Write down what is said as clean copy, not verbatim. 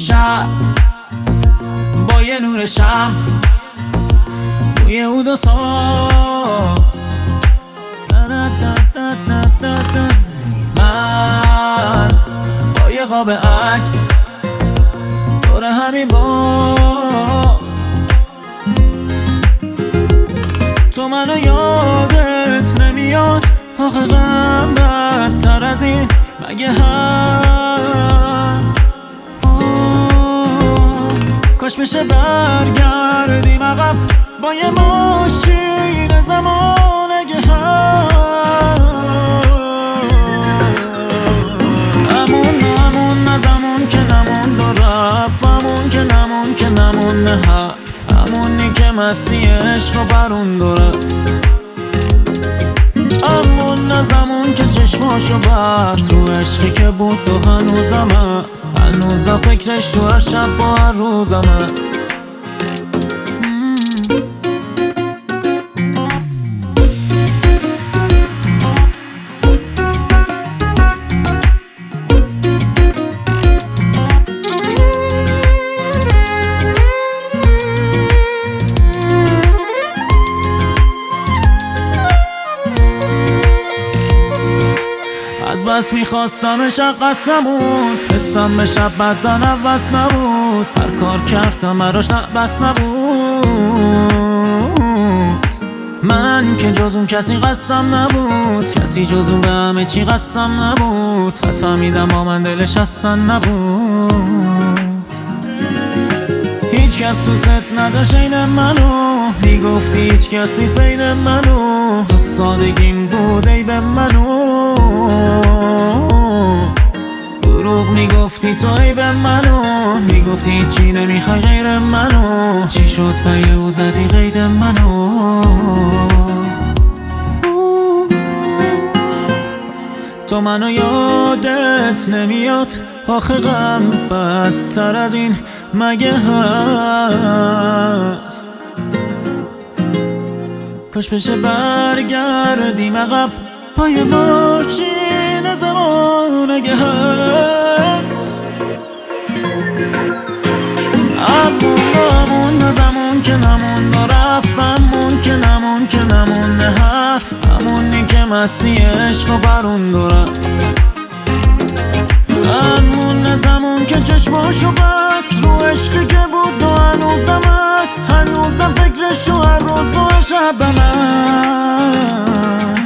شب با یه نور شب روی اود و ساز من با یه خواب عکس دور همین باز تو منو یادت نمیاد آخه غم بدتر از این مگه هست کاش بشه برگردیم عقب با یه ماشین زمان اگه هست همون از همون که نموند و رفت همون که نمون که نمونه حرف همونی که مستی عشق و برون دو رفت همون از همون که چشماشو بست رو عشقی که بود تو هنوزم هست هنوزم فکرش تو هر شب با هر روزم هست از بس میخواستمش قصد نبود حسم به شب بدن عوض نبود هر کار کردم براش بس نبود من که جز اون کسی قسم نبود کسی جز اون به همه چی قسم نبود حد فهمیدم با من دلش اصلا نبود هیچ کس تو ست نداشت این منو میگفتی هیچ کس نیست بین منو تو سادگیم بود ای به منو دروغ میگفتی تو ای به منو میگفتی چی نمیخوای غیر منو چی شد پی او زدی غیر منو تو منو یادت نمیاد آخه غم بدتر از این مگه هست کاش بشه برگردیم عقب پای ماشین زمان اگه هست همون از همون که نمون و رفت همون که نمون که نمون حرف همونی که مستی عشق و برون دو رفت همون از همون که چشماشو بست رو عشقی که بود و هنوزم هست هنوزم فکرش تو هر روز و شبم هست